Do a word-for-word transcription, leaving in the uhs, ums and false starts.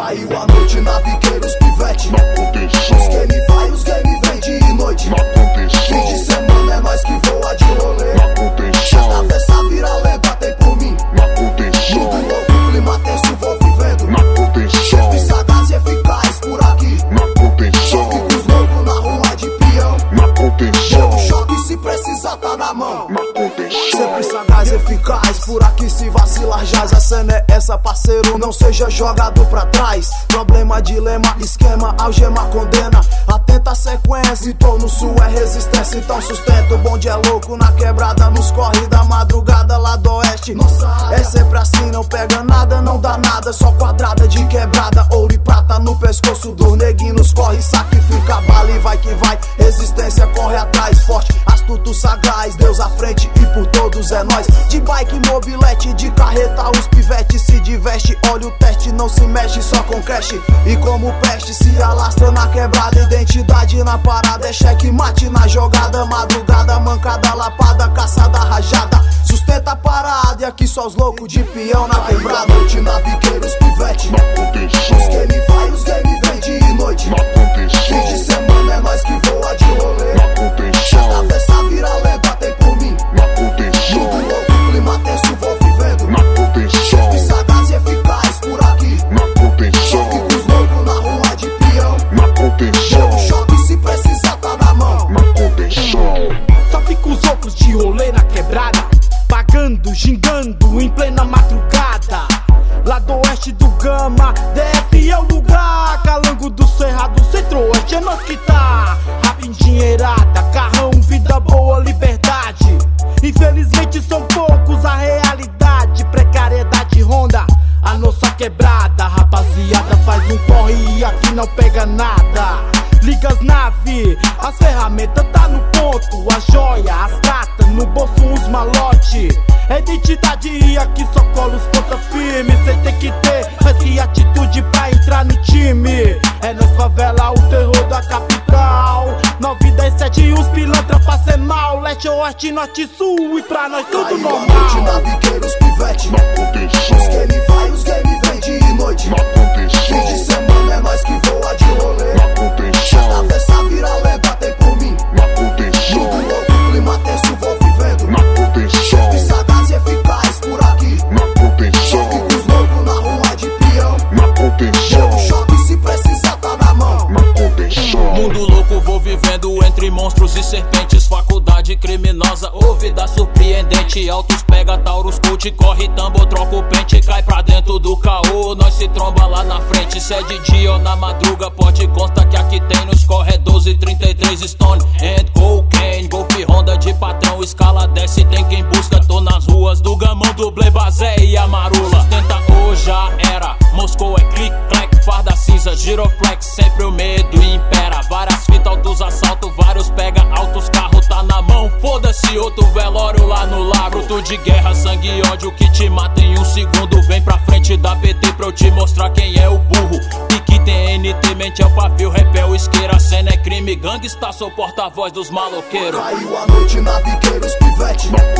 Caiu a noite na biqueira, os pivete. Na contenção. Os game vai, os game vem dia e noite. Na contenção. Fim de semana é nós que voa de rolê. Na contenção. Na festa vira lenda, tem por mim. Na contenção. Muito louco, clima tenso, vou vivendo. Na contenção. Chefe sagaz e eficaz por aqui. Na contenção. Choque com os loucos na rua de peão. Na contenção. Todo choque se precisar tá na mão. Na contenção. Sempre sagaz, eficaz, por aqui se vacilar jaz. A cena é essa, parceiro, não seja jogado pra trás. Problema, dilema, esquema, algema, condena. Atenta a sequência, tô no sul é resistência. Então sustenta, o bonde é louco na quebrada. Nos corre da madrugada lá do oeste. É sempre assim, não pega nada, não dá nada. Só quadrada de quebrada, ouro e prata no pescoço do neguinho. Nos corre, sacrifica bala e vai que vai. Resistência corre atrás, forte, astuto, sagaz. Deus à frente e por todos é nós. De bike, mobilete, de carreta, os pivetes se diverte. Olha o teste, não se mexe só com cash. E como peste se alastra na quebrada. Identidade na parada, é cheque mate na jogada. Madrugada, mancada, lapada, caçada, rajada. Sustenta a parada e aqui só os loucos de peão na quebrada. Noite na biqueira, os pivete. Na contenção. Os game vai, os game vem dia e noite. Na contenção. Fim de semana é nós que voa de rolê. Na contenção. Na festa vira lenda, tem por mim. Na contenção. Muito louco, clima tenso, vou vivendo. Na contenção. Chefe sagaz e eficaz por aqui. Na contenção. Choque com os loucos na rua de peão. Na contenção. Todo choque se precisar tá na mão. Na contenção. Só fica os loucos de rolê na quebrada, pagando, gingando em plena madrugada. Lá do oeste do Gama, D F é o lugar. Calango do Cerrado, Centro-Oeste é nós que tá. Rap endinheirada, carrão, vida boa, liberdade. Infelizmente são poucos a realidade. Precariedade ronda a nossa quebrada. Rapaziada, faz um corre e aqui não pega nada. Liga as naves, as ferramentas tá no ponto. A joia, as cartas, no bolso uns malote. É identidade e aqui só cola os conta firme. Cê tem que ter essa atitude pra entrar no time. É nós favela, o terror da capital. nove, dez, sete, os pilantra pra ser mal. Leste, oeste, norte, sul e pra nós tudo Caiu normal. a noite na biqueira, os pivete. Na contenção. Os game vai, os game vem dia e noite. Na Fim de contenção. semana é nós que voa de rolê. Na contenção. Na festa vira lenda, tem por mim. Na contenção. Muito louco, clima tenso, vou vivendo. Na contenção. Chefe sagaz e eficaz por aqui. Na contenção. Choque com os loucos na rua de peão. Na contenção. Todo choque se precisar tá na mão. Na contenção. Mundo louco, vou vivendo entre monstros e serpentes. Faculdade criminosa, ou vida surpreendente. Altos pega, Taurus, coach, corre, tambor, troca o pente. Cai pra dentro do caô, nós se tromba lá na frente. Se é de dia ou na madruga, pode constar que aqui tem nos corre doze, trinta e três Stone and Cocaine. Golf Honda de patrão, escala desce, tem quem busca. Tô nas ruas do Gamão, dublê, Bazé e Amarula. Sustenta hoje já era, Moscou é click, clack, farda cinza, giroflex. Sempre o medo impera, várias fitas, altos assaltos, vários pega, altos carros tá na mão. Foda-se, outro velório lá no lago. Fruto de guerra, sangue e ódio que te mata em um segundo. Vem pra frente da P T pra eu te mostrar quem é o burro. Pique T N T, mente é o pavio, repel, isqueira. Cena é crime, gangsta, sou porta-voz dos maloqueiros. Caiu a noite na biqueira, os pivete. Na